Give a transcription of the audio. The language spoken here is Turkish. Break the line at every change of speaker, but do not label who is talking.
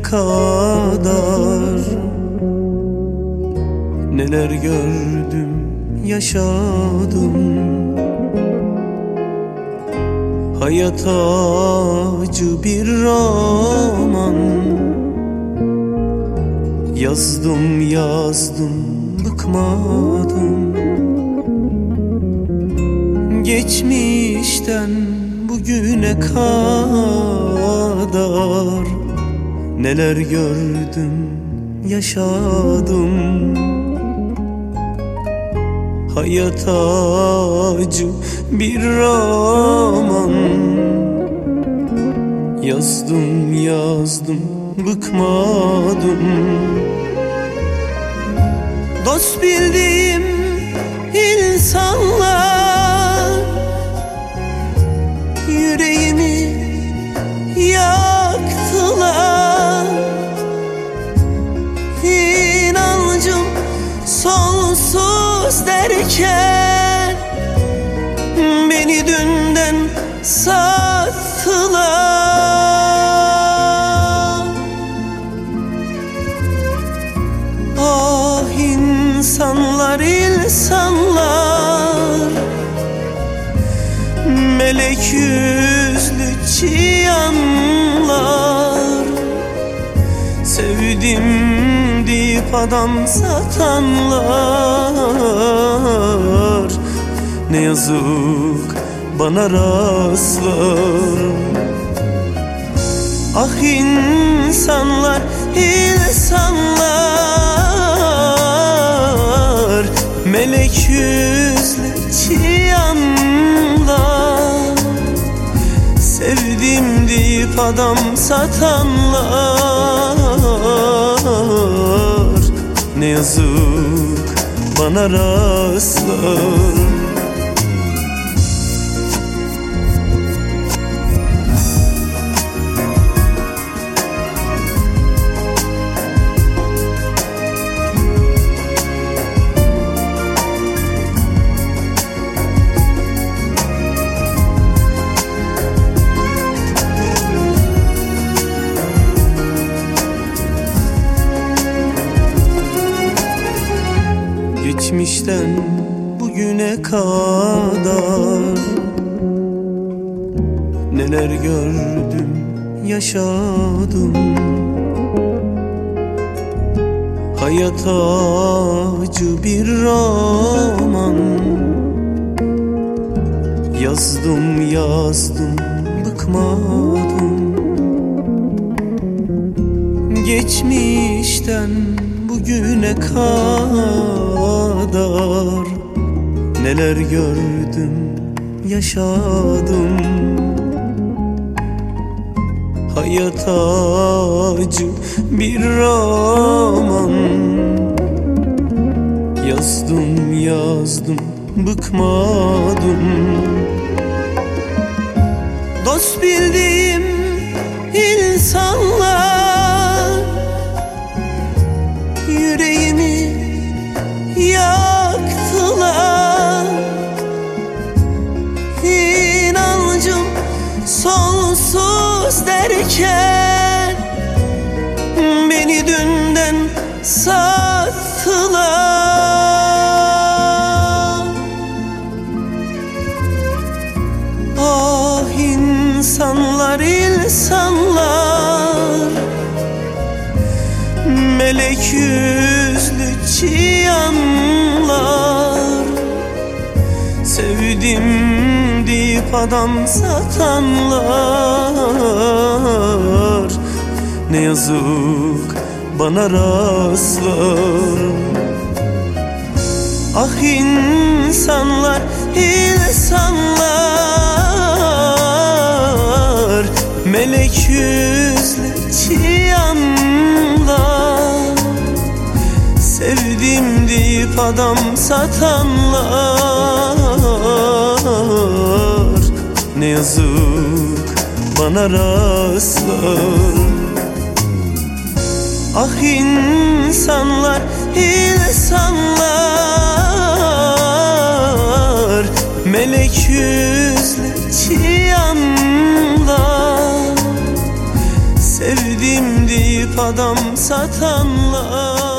kadar neler gördüm, yaşadım. Hayat acı bir roman, yazdım yazdım bıkmadım. Geçmişten bugüne kadar neler gördüm, yaşadım. Hayat acı bir roman, yazdım yazdım bıkmadım. Dost bildiğim insanlar yüreğimi yaktılar. İnancım sonsuz derken beni dünden sattılar. Ah insanlar, insanlar, melek yüzlü çıyanlar, sevdim deyip adam satanlar, ne yazık bana rastlar. Ah insanlar, insanlar, melek yüzlü çıyanlar, sevdim deyip adam satanlar, ne yazık bana rastlar. Geçmişten bugüne kadar neler gördüm, yaşadım. Hayat acı bir roman, yazdım yazdım bıkmadım. Geçmişten bugüne kadar neler gördüm, yaşadım. Hayat acı bir roman, yazdım yazdım bıkmadım. Dost bildiğim insanlar yüreğimi yaktılar. İnancım sonsuz derken beni dünden sattılar. Ah insanlar, insanlar, melek yüzlü çıyanlar, sevdim deyip adam satanlar, ne yazık bana rastlar. Ah insanlar, insanlar, melek yüzlü çıyanlar, sevdim deyip adam satanlar, ne yazık bana rastlar. Ah insanlar, insanlar, melek yüzlü çıyanlar, sevdim deyip adam satanlar.